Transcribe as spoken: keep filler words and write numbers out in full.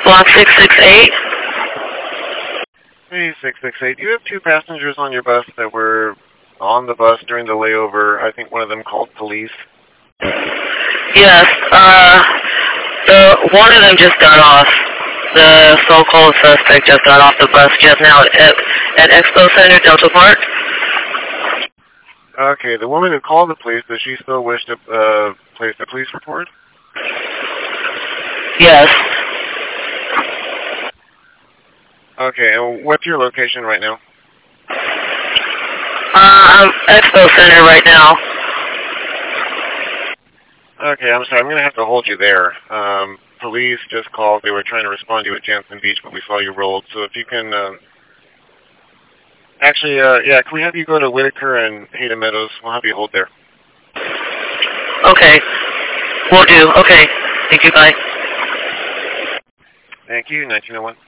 Block six six eight. Hey, six six eight. You have two passengers on your bus that were on the bus during the layover. I think one of them called police. Yes, uh, the, one of them just got off. The so-called suspect just got off the bus just now at, at Expo Center, Delta Park. Okay, the woman who called the police, does she still wish to uh, place a police report? Yes. Okay, and what's your location right now? Uh, I'm at Expo Center right now. Okay, I'm sorry. I'm going to have to hold you there. Um, police just called. They were trying to respond to you at Jansen Beach, but we saw you rolled. So if you can... Uh, actually, uh, yeah, can we have you go to Whitaker and Hayden Meadows? We'll have you hold there. Okay. Will do. Okay. Thank you. Bye. Thank you. nineteen oh one.